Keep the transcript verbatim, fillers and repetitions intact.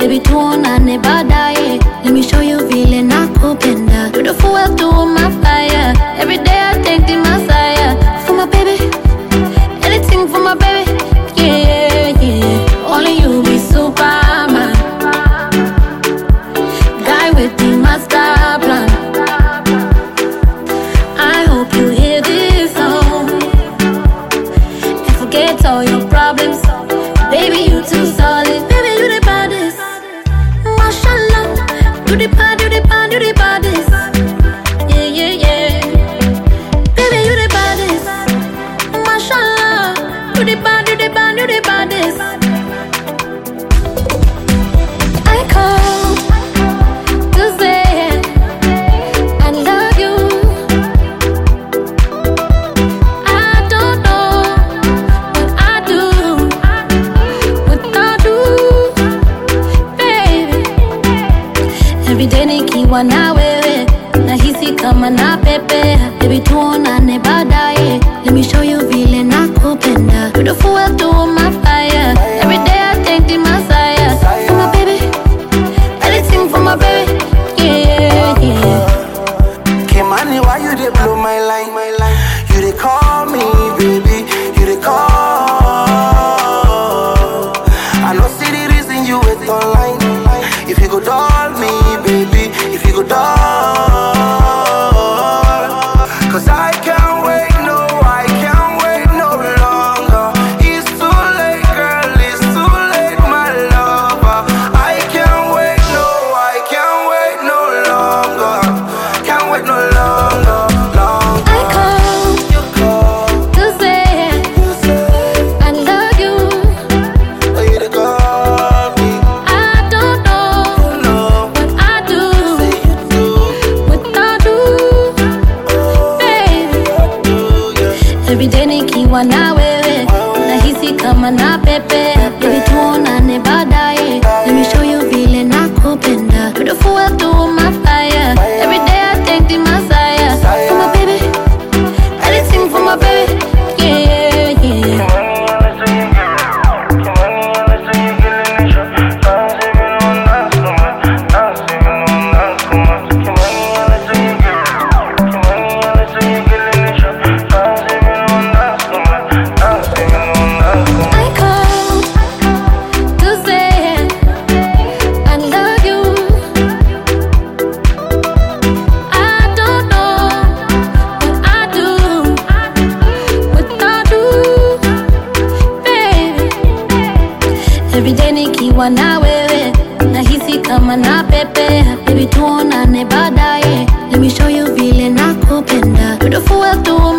baby tuonane baadaye. Let me show you vile nakupenda. Do the fuel to my fire. Every day I take the Messiah. For my baby, anything for my baby. Yeah, yeah. Only you be Superman, guy with the master plan. I hope you hear this song and forget all your problems. Baby, you too solid. Baby, you the baddest. Mashallah, you the bad, you the bad, you the baddest. Yeah, yeah, yeah. Baby, you the baddest. Mashallah, you the bad, you the bad, you the baddest. I called to say I love you. I don't know what I do without you, baby. Every day nikiwa na wewe nahisi kama na pepe. Baby tuonane baadaye. Let me show you vile nakupenda. Do the fuel to my fire. Every day I take the Messiah. For my baby, anything for my baby. Yeah, yeah. Kimani, why you dey blow my line? You dey call me, baby. You dey call. I know see the reason you wait online. If you go doll me, baby. If you go doll. Cause I can't wait, no, I can't wait no longer. It's too late, girl, it's too late, my lover. I can't wait, no, I can't wait no longer. Can't wait no longer, longer. I called You call, to say you say, I love you. oh, you dey call me. I don't know You know, what I do say you do, without you, baby. do, yeah. Every day nikiwa na wewe nahisi kama na pepe. Baby tuonane baadaye. Let me show you vile nakupenda. Do the fuel to my fire. Every day I take the Messiah. For my baby, anything for my baby. Yeah, yeah. I called to say I love you. I don't know what I do without you, baby. Every day nikiwa na wewe nahisi kama na pepe. Baby tuonane baadaye. Let me show you vile nakupenda. Do the fuel to